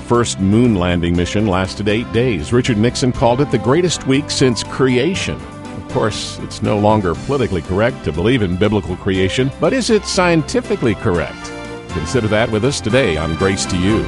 first moon landing mission lasted 8 days. Richard Nixon called it the greatest week since creation. Of course, it's no longer politically correct to believe in biblical creation, but is it scientifically correct? Consider that with us today on Grace to You.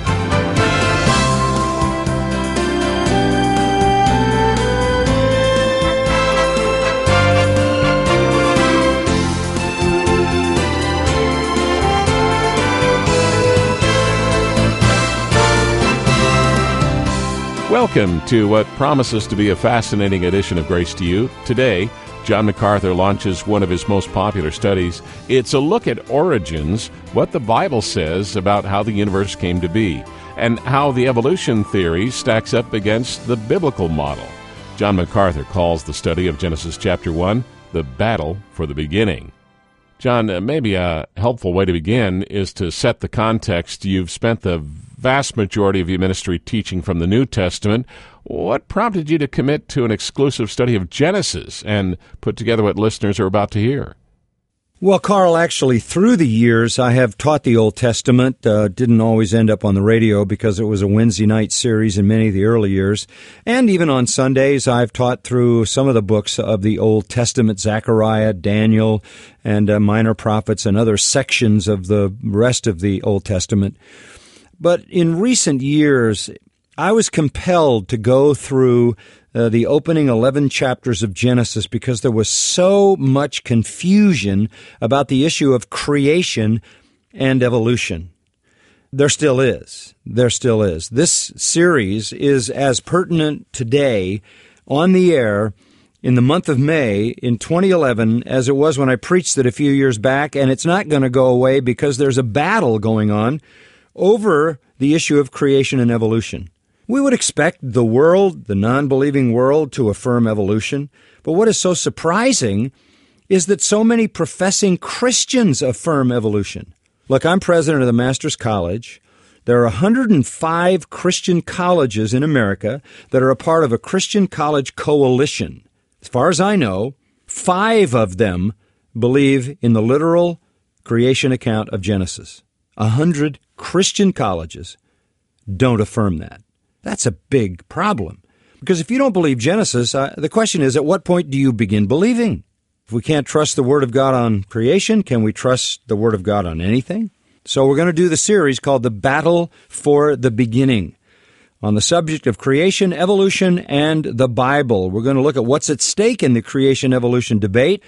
Welcome to what promises to be a fascinating edition of Grace to You. Today, John MacArthur launches one of his most popular studies. It's a look at origins, what the Bible says about how the universe came to be, and how the evolution theory stacks up against the biblical model. John MacArthur calls the study of Genesis chapter 1 the battle for the beginning. John, maybe a helpful way to begin is to set the context. You've spent the vast majority of your ministry teaching from the New Testament. What prompted you to commit to an exclusive study of Genesis and put together what listeners are about to hear? Well, Carl, actually, through the years, I have taught the Old Testament. Didn't always end up on the radio because it was a Wednesday night series in many of the early years. And even on Sundays, I've taught through some of the books of the Old Testament, Zechariah, Daniel, and minor prophets and other sections of the rest of the Old Testament. But in recent years, I was compelled to go through the opening 11 chapters of Genesis because there was so much confusion about the issue of creation and evolution. There still is. There still is. This series is as pertinent today on the air in the month of May in 2011 as it was when I preached it a few years back, and it's not going to go away because there's a battle going on over the issue of creation and evolution. We would expect the world, the non-believing world, to affirm evolution, but what is so surprising is that so many professing Christians affirm evolution. Look, I'm president of the Master's College. There are 105 Christian colleges in America that are a part of a Christian college coalition. As far as I know, 5 of them believe in the literal creation account of Genesis. 100 Christian colleges don't affirm that. That's a big problem. Because if you don't believe Genesis, the question is, at what point do you begin believing? If we can't trust the Word of God on creation, can we trust the Word of God on anything? So we're going to do the series called The Battle for the Beginning on the subject of creation, evolution, and the Bible. We're going to look at what's at stake in the creation-evolution debate,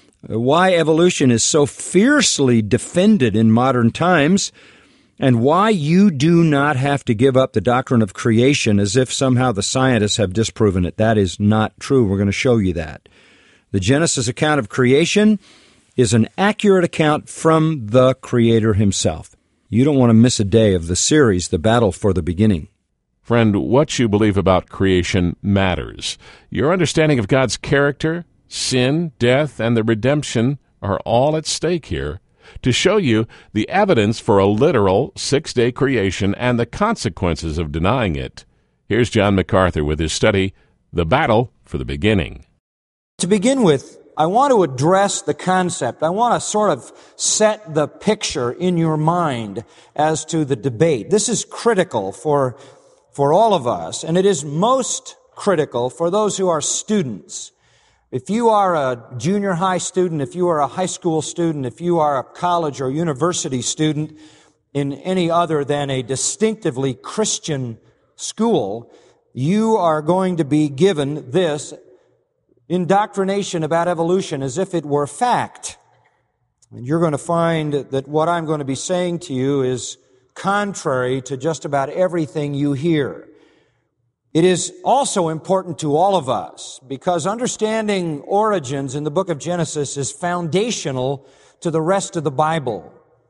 why evolution is so fiercely defended in modern times, and why you do not have to give up the doctrine of creation as if somehow the scientists have disproven it. That is not true. We're going to show you that. The Genesis account of creation is an accurate account from the Creator himself. You don't want to miss a day of the series, The Battle for the Beginning. Friend, what you believe about creation matters. Your understanding of God's character, sin, death, and the redemption are all at stake here. To show you the evidence for a literal 6-day creation and the consequences of denying it, here's John MacArthur with his study, The Battle for the Beginning. To begin with, I want to address the concept. I want to sort of set the picture in your mind as to the debate. This is critical for all of us, and it is most critical for those who are students. If you are a junior high student, if you are a high school student, if you are a college or university student in any other than a distinctively Christian school, you are going to be given this indoctrination about evolution as if it were fact. And you're going to find that what I'm going to be saying to you is contrary to just about everything you hear. It is also important to all of us because understanding origins in the book of Genesis is foundational to the rest of the Bible.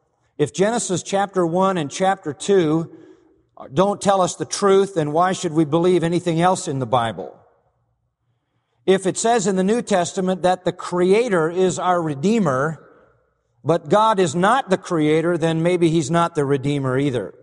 If Genesis chapter 1 and chapter 2 don't tell us the truth, then why should we believe anything else in the Bible? If it says in the New Testament that the Creator is our Redeemer, but God is not the Creator, then maybe He's not the Redeemer either.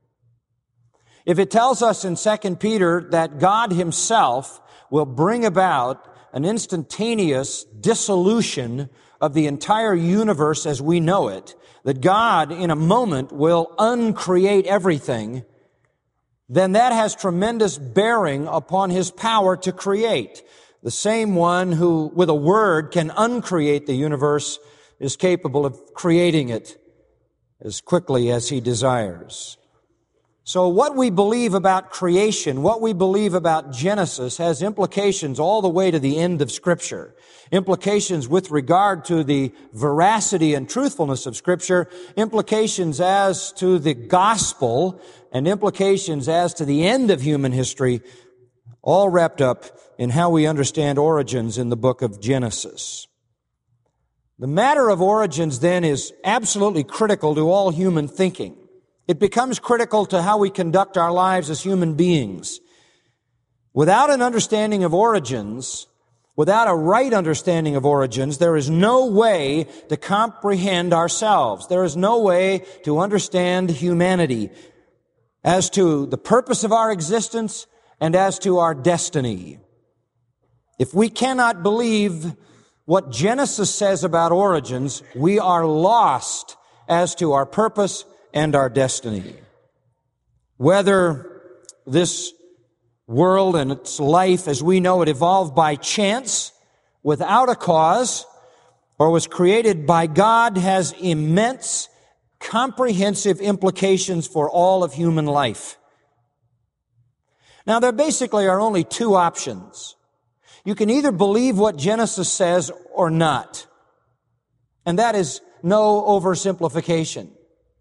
If it tells us in 2 Peter that God Himself will bring about an instantaneous dissolution of the entire universe as we know it, that God in a moment will uncreate everything, then that has tremendous bearing upon His power to create. The same one who, with a word, can uncreate the universe is capable of creating it as quickly as He desires. So what we believe about creation, what we believe about Genesis, has implications all the way to the end of Scripture. Implications with regard to the veracity and truthfulness of Scripture, implications as to the gospel, and implications as to the end of human history, all wrapped up in how we understand origins in the book of Genesis. The matter of origins, then, is absolutely critical to all human thinking. It becomes critical to how we conduct our lives as human beings. Without an understanding of origins, without a right understanding of origins, there is no way to comprehend ourselves. There is no way to understand humanity as to the purpose of our existence and as to our destiny. If we cannot believe what Genesis says about origins, we are lost as to our purpose and our destiny. Whether this world and its life as we know it evolved by chance, without a cause, or was created by God, has immense, comprehensive implications for all of human life. Now, there basically are only two options. You can either believe what Genesis says or not. And that is no oversimplification.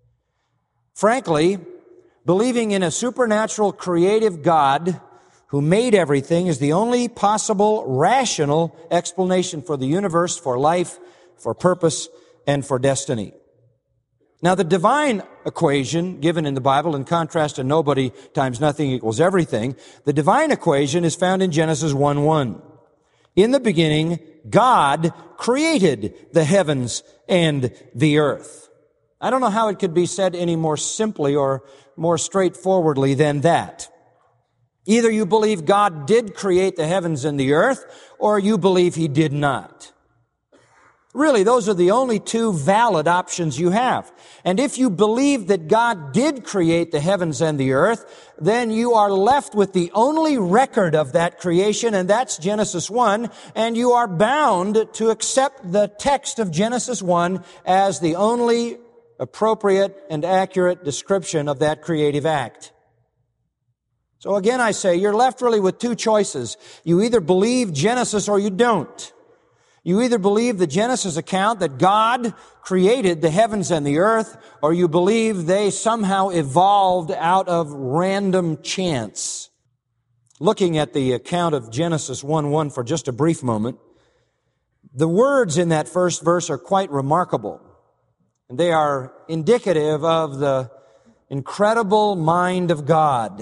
Frankly, believing in a supernatural creative God who made everything is the only possible rational explanation for the universe, for life, for purpose, and for destiny. Now, the divine equation given in the Bible, in contrast to nobody times nothing equals everything, the divine equation is found in Genesis 1:1. In the beginning, God created the heavens and the earth. I don't know how it could be said any more simply or more straightforwardly than that. Either you believe God did create the heavens and the earth, or you believe He did not. Really, those are the only two valid options you have. And if you believe that God did create the heavens and the earth, then you are left with the only record of that creation, and that's Genesis 1, and you are bound to accept the text of Genesis 1 as the only appropriate and accurate description of that creative act. So again, I say, you're left really with two choices. You either believe Genesis or you don't. You either believe the Genesis account that God created the heavens and the earth, or you believe they somehow evolved out of random chance. Looking at the account of Genesis 1:1 for just a brief moment, the words in that first verse are quite remarkable. And they are indicative of the incredible mind of God.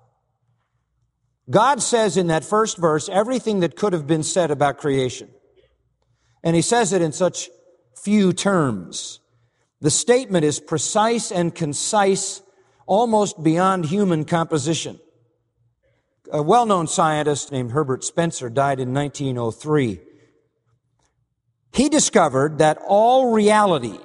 God says in that first verse everything that could have been said about creation. And He says it in such few terms. The statement is precise and concise, almost beyond human composition. A well-known scientist named Herbert Spencer died in 1903. He discovered that all reality,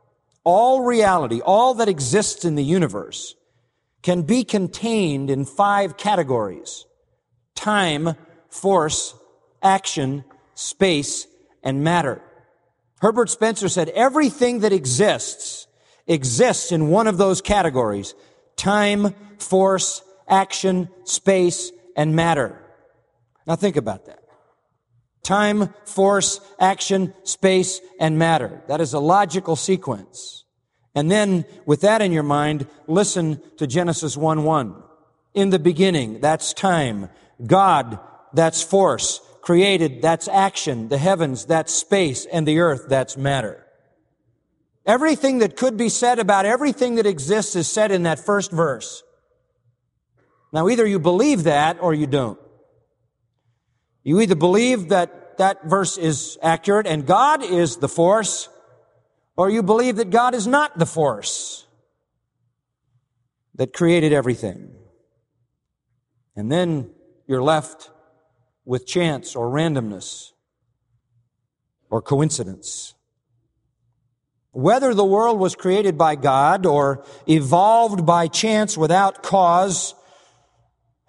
all that exists in the universe, can be contained in 5 categories: time, force, action, space, and matter. Herbert Spencer said everything that exists in one of those categories: time, force, action, space, and matter. Now think about that. Time, force, action, space, and matter. That is a logical sequence. And then, with that in your mind, listen to Genesis 1:1. In the beginning, that's time. God, that's force. Created, that's action. The heavens, that's space. And the earth, that's matter. Everything that could be said about everything that exists is said in that first verse. Now, either you believe that or you don't. You either believe that that verse is accurate and God is the force, or you believe that God is not the force that created everything. And then you're left with chance or randomness or coincidence. Whether the world was created by God or evolved by chance without cause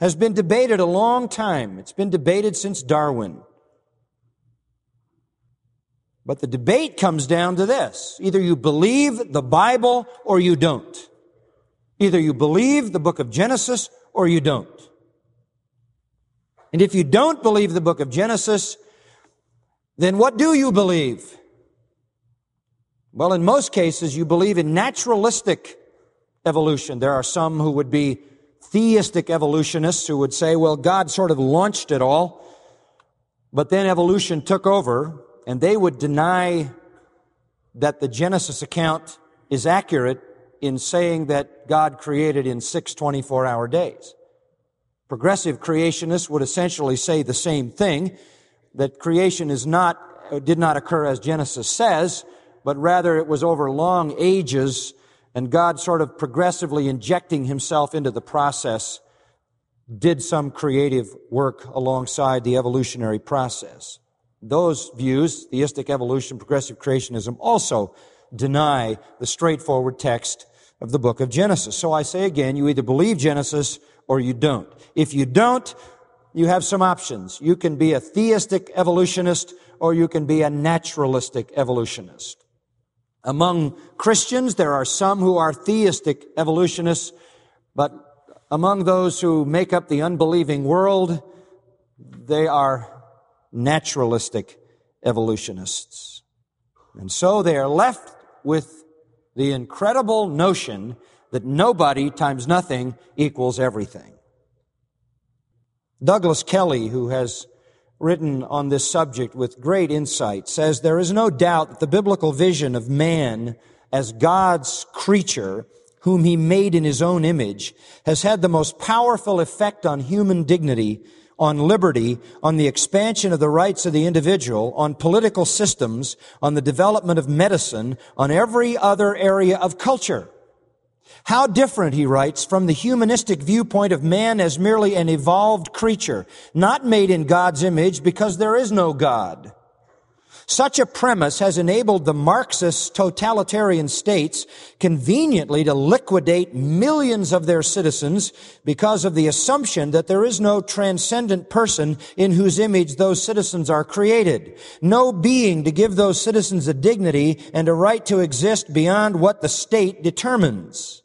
has been debated a long time. It's been debated since Darwin. But the debate comes down to this. Either you believe the Bible or you don't. Either you believe the book of Genesis or you don't. And if you don't believe the book of Genesis, then what do you believe? Well, in most cases, you believe in naturalistic evolution. There are some who would be theistic evolutionists who would say, well, God sort of launched it all, but then evolution took over, and they would deny that the Genesis account is accurate in saying that God created in 6 24-hour days. Progressive creationists would essentially say the same thing, that creation did not occur as Genesis says, but rather it was over long ages, and God sort of progressively injecting himself into the process did some creative work alongside the evolutionary process. Those views, theistic evolution, progressive creationism, also deny the straightforward text of the book of Genesis. So I say again, you either believe Genesis or you don't. If you don't, you have some options. You can be a theistic evolutionist or you can be a naturalistic evolutionist. Among Christians, there are some who are theistic evolutionists, but among those who make up the unbelieving world, they are naturalistic evolutionists. And so they are left with the incredible notion that nobody times nothing equals everything. Douglas Kelly, who has written on this subject with great insight, says there is no doubt that the biblical vision of man as God's creature, whom he made in his own image, has had the most powerful effect on human dignity, on liberty, on the expansion of the rights of the individual, on political systems, on the development of medicine, on every other area of culture. How different, he writes, from the humanistic viewpoint of man as merely an evolved creature, not made in God's image because there is no God. Such a premise has enabled the Marxist totalitarian states conveniently to liquidate millions of their citizens because of the assumption that there is no transcendent person in whose image those citizens are created, no being to give those citizens a dignity and a right to exist beyond what the state determines.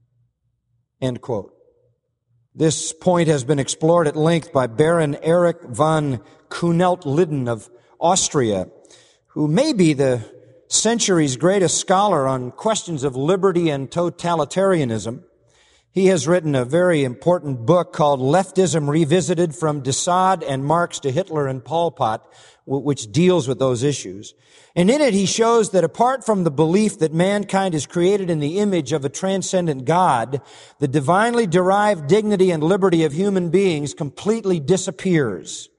End quote. This point has been explored at length by Baron Erich von Kuhnelt-Liddon of Austria, who may be the century's greatest scholar on questions of liberty and totalitarianism. He has written a very important book called Leftism Revisited, From de Sade and Marx to Hitler and Pol Pot, which deals with those issues. And in it he shows that apart from the belief that mankind is created in the image of a transcendent God, the divinely derived dignity and liberty of human beings completely disappears.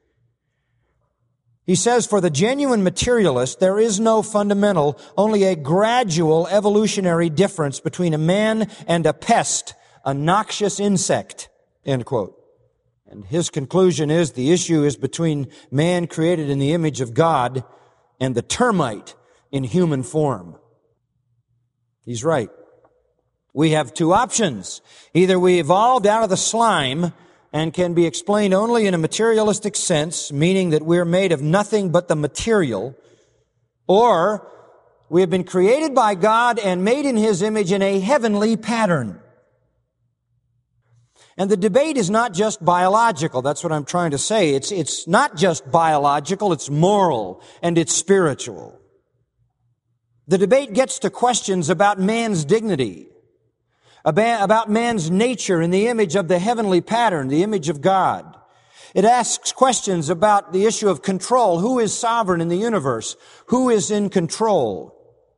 He says, for the genuine materialist, there is no fundamental, only a gradual evolutionary difference between a man and a pest, a noxious insect, end quote. And his conclusion is the issue is between man created in the image of God and the termite in human form. He's right. We have two options. Either we evolved out of the slime and can be explained only in a materialistic sense, meaning that we're made of nothing but the material, or we have been created by God and made in His image in a heavenly pattern. And the debate is not just biological. That's what I'm trying to say. It's not just biological, it's moral and it's spiritual. The debate gets to questions about man's dignity, about man's nature in the image of the heavenly pattern, the image of God. It asks questions about the issue of control. Who is sovereign in the universe? Who is in control?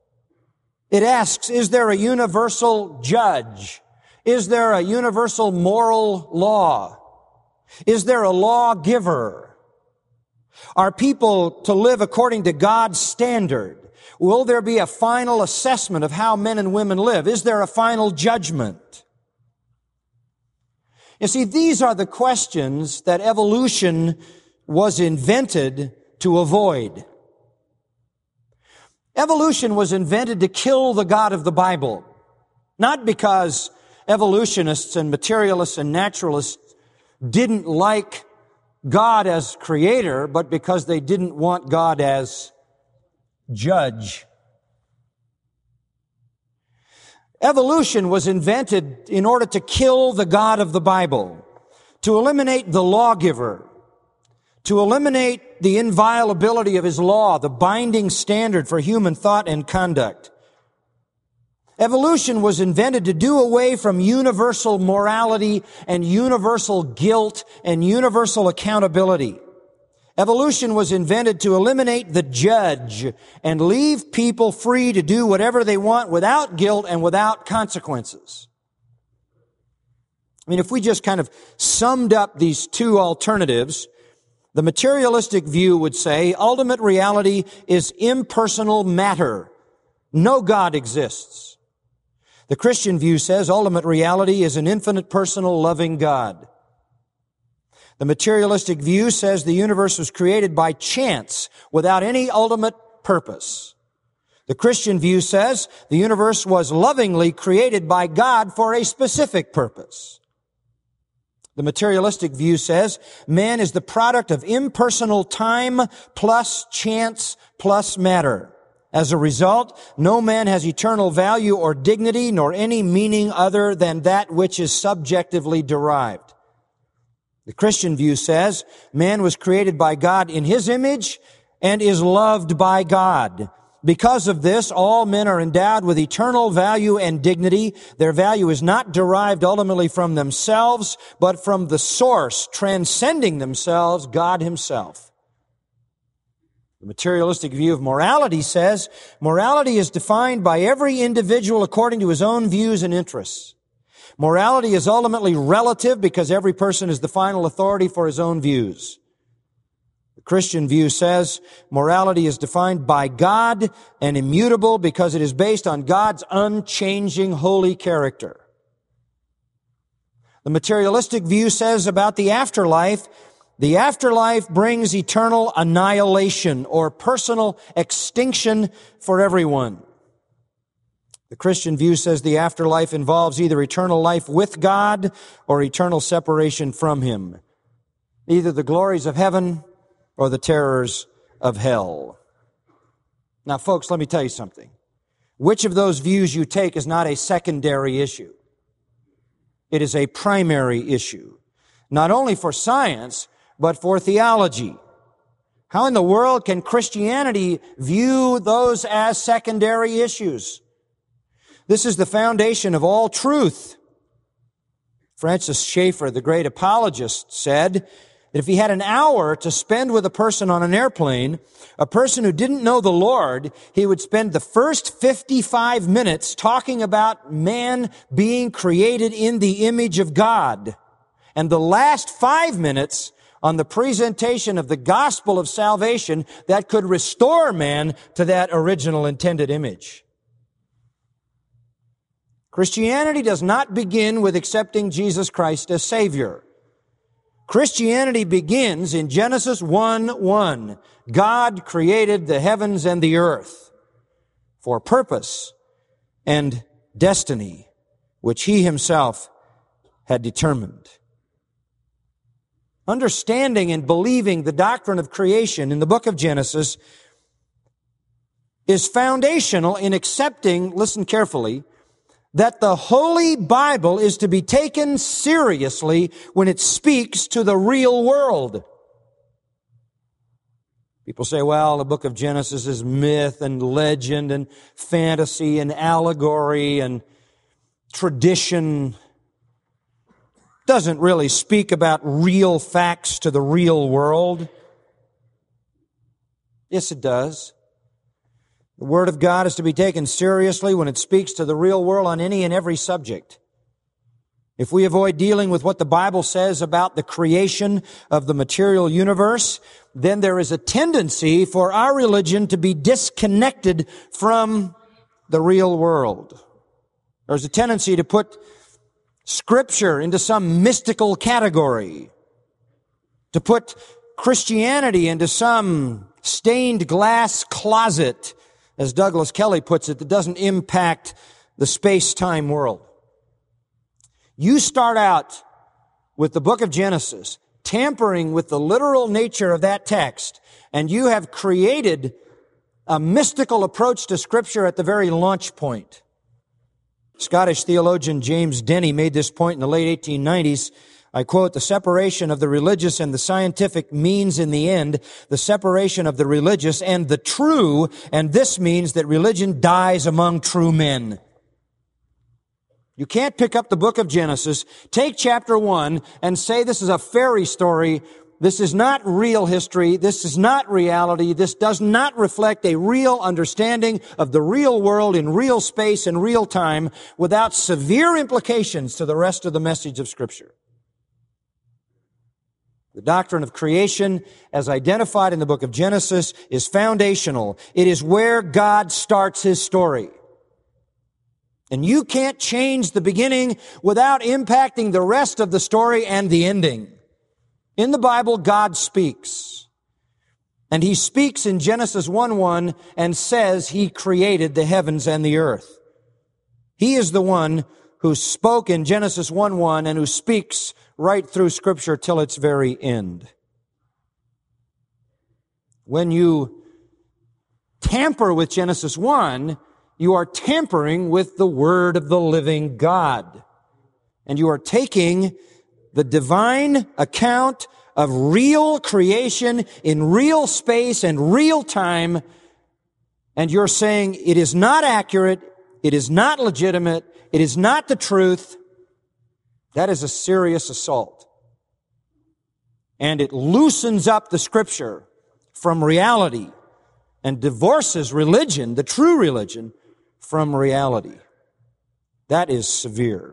It asks, is there a universal judge? Is there a universal moral law? Is there a lawgiver? Are people to live according to God's standard? Will there be a final assessment of how men and women live? Is there a final judgment? You see, these are the questions that evolution was invented to avoid. Evolution was invented to kill the God of the Bible, not because evolutionists and materialists and naturalists didn't like God as creator, but because they didn't want God as judge. Evolution was invented in order to kill the God of the Bible, to eliminate the lawgiver, to eliminate the inviolability of his law, the binding standard for human thought and conduct. Evolution was invented to do away from universal morality and universal guilt and universal accountability. Evolution was invented to eliminate the judge and leave people free to do whatever they want without guilt and without consequences. I mean, if we just kind of summed up these two alternatives, the materialistic view would say ultimate reality is impersonal matter. No God exists. The Christian view says ultimate reality is an infinite, personal, loving God. The materialistic view says the universe was created by chance without any ultimate purpose. The Christian view says the universe was lovingly created by God for a specific purpose. The materialistic view says man is the product of impersonal time plus chance plus matter. As a result, no man has eternal value or dignity nor any meaning other than that which is subjectively derived. The Christian view says man was created by God in his image and is loved by God. Because of this, all men are endowed with eternal value and dignity. Their value is not derived ultimately from themselves, but from the source transcending themselves, God himself. The materialistic view of morality says morality is defined by every individual according to his own views and interests. Morality is ultimately relative because every person is the final authority for his own views. The Christian view says morality is defined by God and immutable because it is based on God's unchanging holy character. The materialistic view says about the afterlife brings eternal annihilation or personal extinction for everyone. The Christian view says the afterlife involves either eternal life with God or eternal separation from him, either the glories of heaven or the terrors of hell. Now, folks, let me tell you something. Which of those views you take is not a secondary issue. It is a primary issue, not only for science, but for theology. How in the world can Christianity view those as secondary issues? This is the foundation of all truth. Francis Schaeffer, the great apologist, said that if he had an hour to spend with a person on an airplane, a person who didn't know the Lord, he would spend the first 55 minutes talking about man being created in the image of God, and the last 5 minutes on the presentation of the gospel of salvation that could restore man to that original intended image. Christianity does not begin with accepting Jesus Christ as Savior. Christianity begins in Genesis 1:1. God created the heavens and the earth for purpose and destiny, which He Himself had determined. Understanding and believing the doctrine of creation in the book of Genesis is foundational in accepting, listen carefully, that the Holy Bible is to be taken seriously when it speaks to the real world. People say, well, the book of Genesis is myth and legend and fantasy and allegory and tradition. Doesn't really speak about real facts to the real world. Yes, it does. The Word of God is to be taken seriously when it speaks to the real world on any and every subject. If we avoid dealing with what the Bible says about the creation of the material universe, then there is a tendency for our religion to be disconnected from the real world. There's a tendency to put Scripture into some mystical category, to put Christianity into some stained glass closet, as Douglas Kelly puts it, that doesn't impact the space-time world. You start out with the book of Genesis, tampering with the literal nature of that text, and you have created a mystical approach to Scripture at the very launch point. Scottish theologian James Denney made this point in the late 1890s. I quote, "The separation of the religious and the scientific means in the end the separation of the religious and the true, and this means that religion dies among true men." You can't pick up the book of Genesis, take chapter 1, and say this is a fairy story. This is not real history. This is not reality. This does not reflect a real understanding of the real world in real space and real time without severe implications to the rest of the message of Scripture. The doctrine of creation, as identified in the book of Genesis, is foundational. It is where God starts His story. And you can't change the beginning without impacting the rest of the story and the ending. In the Bible, God speaks. And He speaks in Genesis 1:1 and says He created the heavens and the earth. He is the one who spoke in Genesis 1:1 and who speaks right through Scripture till its very end. When you tamper with Genesis 1, you are tampering with the Word of the living God. And you are taking the divine account of real creation in real space and real time, and you're saying it is not accurate, it is not legitimate, it is not the truth. That is a serious assault. And it loosens up the Scripture from reality and divorces religion, the true religion, from reality. That is severe.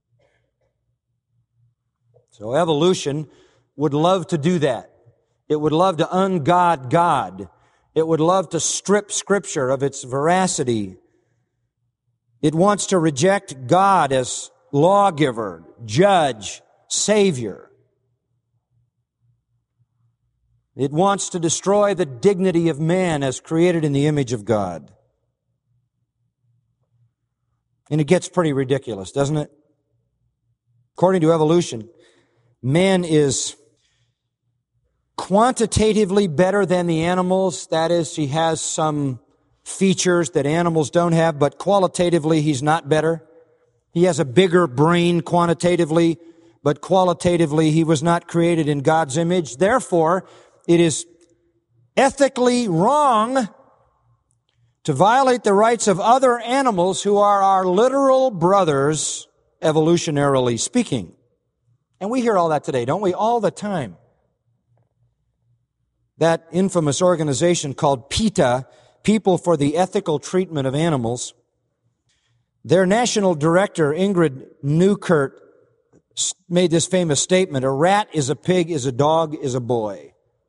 So evolution would love to do that. It would love to ungod God. It would love to strip Scripture of its veracity. It wants to reject God as lawgiver, judge, savior. It wants to destroy the dignity of man as created in the image of God. And it gets pretty ridiculous, doesn't it? According to evolution, man is quantitatively better than the animals. That is, he has some features that animals don't have, but qualitatively he's not better. He has a bigger brain quantitatively, but qualitatively he was not created in God's image. Therefore, it is ethically wrong to violate the rights of other animals who are our literal brothers, evolutionarily speaking. And we hear all that today, don't we? All the time. That infamous organization called PETA, People for the Ethical Treatment of Animals, their national director, Ingrid Newkirk, made this famous statement: a rat is a pig, is a dog, is a boy.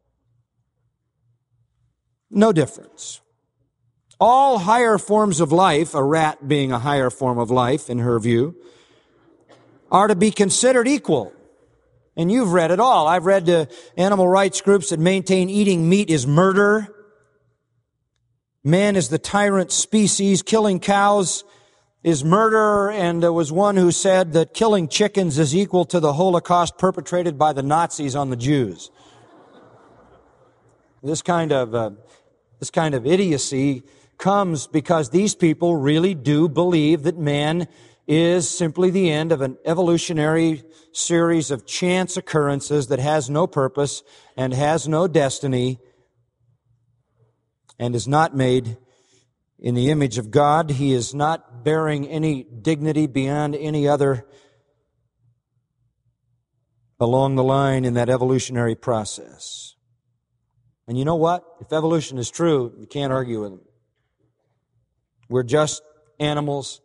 No difference. All higher forms of life, a rat being a higher form of life in her view, are to be considered equal. And you've read it all. I've read animal rights groups that maintain eating meat is murder. Man is the tyrant species. Killing cows is murder. And there was one who said that killing chickens is equal to the Holocaust perpetrated by the Nazis on the Jews. This kind of idiocy comes because these people really do believe that man is simply the end of an evolutionary series of chance occurrences that has no purpose and has no destiny and is not made in the image of God. He is not bearing any dignity beyond any other along the line in that evolutionary process. And you know what? If evolution is true, you can't argue with them. We're just animals.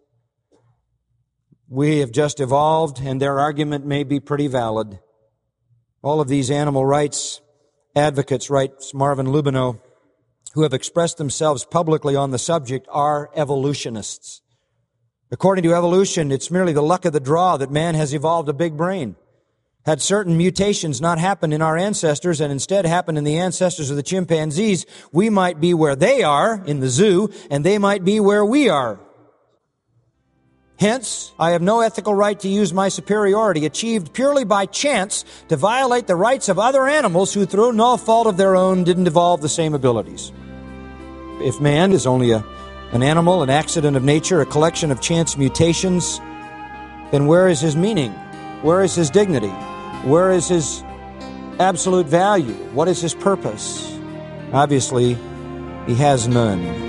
We have just evolved, and their argument may be pretty valid. All of these animal rights advocates, writes Marvin Lubino, who have expressed themselves publicly on the subject, are evolutionists. According to evolution, it's merely the luck of the draw that man has evolved a big brain. Had certain mutations not happened in our ancestors and instead happened in the ancestors of the chimpanzees, we might be where they are in the zoo, and they might be where we are. Hence, I have no ethical right to use my superiority, achieved purely by chance, to violate the rights of other animals who, through no fault of their own, didn't evolve the same abilities. If man is only an animal, an accident of nature, a collection of chance mutations, then where is his meaning? Where is his dignity? Where is his absolute value? What is his purpose? Obviously, he has none.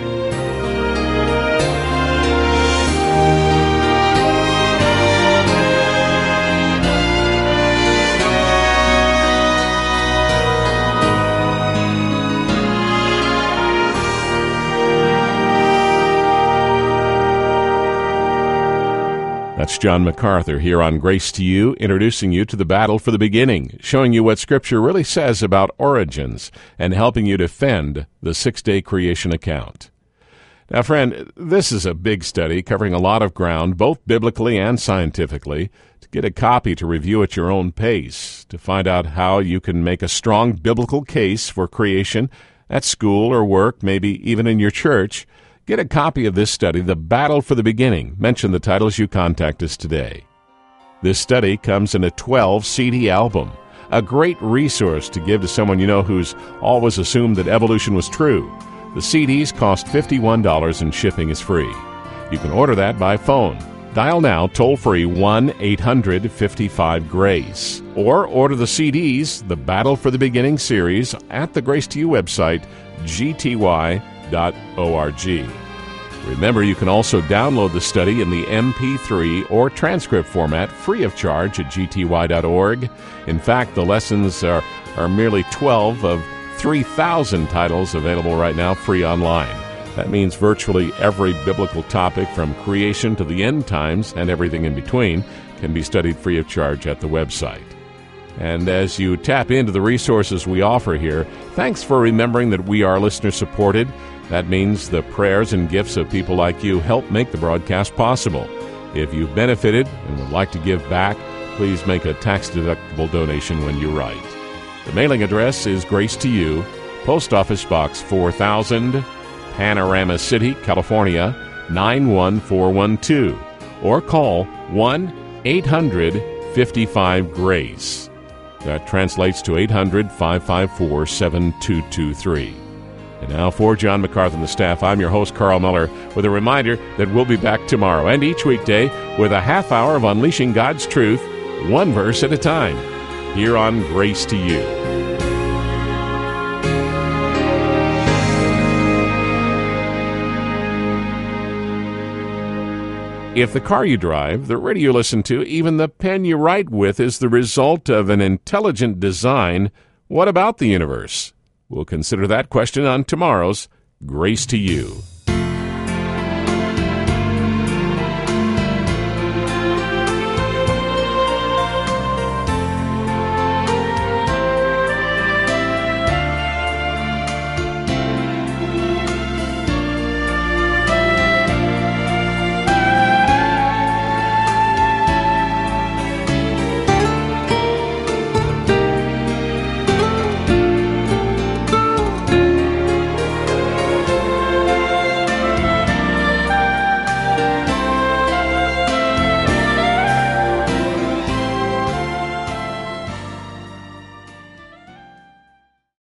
That's John MacArthur here on Grace to You, introducing you to the battle for the beginning, showing you what Scripture really says about origins, and helping you defend the six-day creation account. Now, friend, this is a big study covering a lot of ground, both biblically and scientifically. To get a copy to review at your own pace, to find out how you can make a strong biblical case for creation at school or work, maybe even in your church, get a copy of this study, The Battle for the Beginning. Mention the title as you contact us today. This study comes in a 12-CD album, a great resource to give to someone you know who's always assumed that evolution was true. The CDs cost $51 and shipping is free. You can order that by phone. Dial now, toll-free 1-800-55-GRACE. Or order the CDs, The Battle for the Beginning series, at the Grace to You website, gty.org. Remember, you can also download the study in the MP3 or transcript format free of charge at gty.org. In fact, the lessons are merely 12 of 3,000 titles available right now free online. That means virtually every biblical topic from creation to the end times and everything in between can be studied free of charge at the website. And as you tap into the resources we offer here, thanks for remembering that we are listener-supported. That means the prayers and gifts of people like you help make the broadcast possible. If you've benefited and would like to give back, please make a tax-deductible donation when you write. The mailing address is Grace to You, Post Office Box 4000, Panorama City, California, 91412. Or call 1-800-55-GRACE. That translates to 800-554-7223. And now for John MacArthur and the staff, I'm your host, Carl Miller, with a reminder that we'll be back tomorrow and each weekday with a half hour of unleashing God's truth, one verse at a time, here on Grace to You. If the car you drive, the radio you listen to, even the pen you write with is the result of an intelligent design, what about the universe? We'll consider that question on tomorrow's Grace to You.